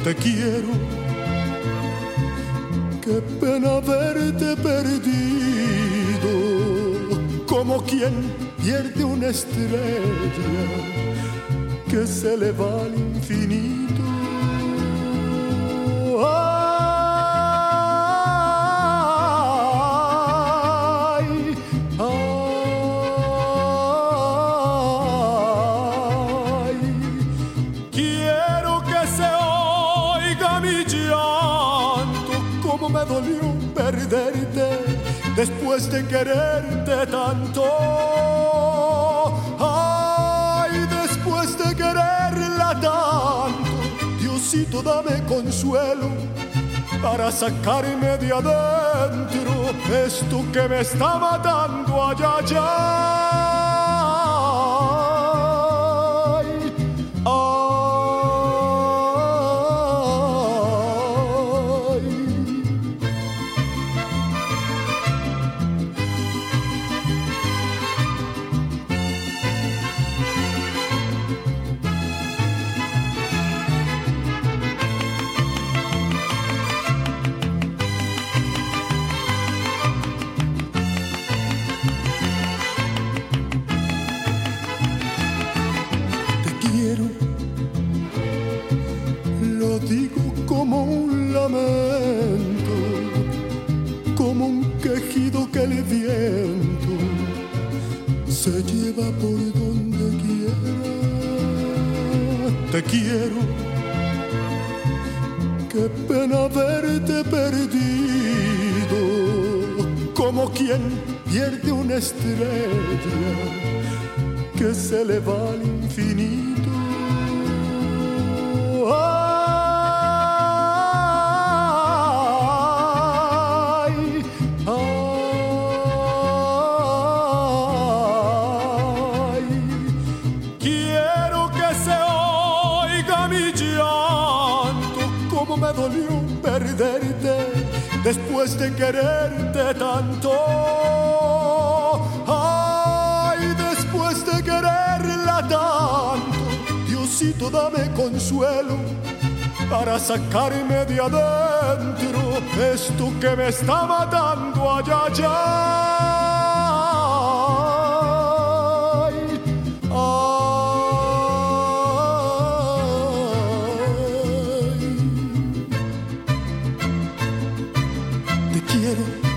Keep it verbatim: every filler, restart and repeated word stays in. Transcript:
te quiero. Qué pena verte perdido, como quien pierde una estrella que se le va al infinito. Ay, ay, quiero que se oiga mi llanto, como me dolió perderte después de quererte tanto. Ay, después de quererla tanto, Diosito, dame consuelo para sacarme de adentro esto que me está matando. Ay, ay, ay, ay. Lo digo como un lamento, como un quejido que el viento se lleva por donde quiera. Te quiero, qué pena verte perdido, como quien pierde una estrella que se le va al infinito. Ay, ay, quiero que se oiga mi llanto, como me dolió perderte después de quererte tanto. Ay, después de quererla tanto, Diosito, dame consuelo para sacarme de adentro esto que me está matando. Ay, ay, ay, ay. Te quiero.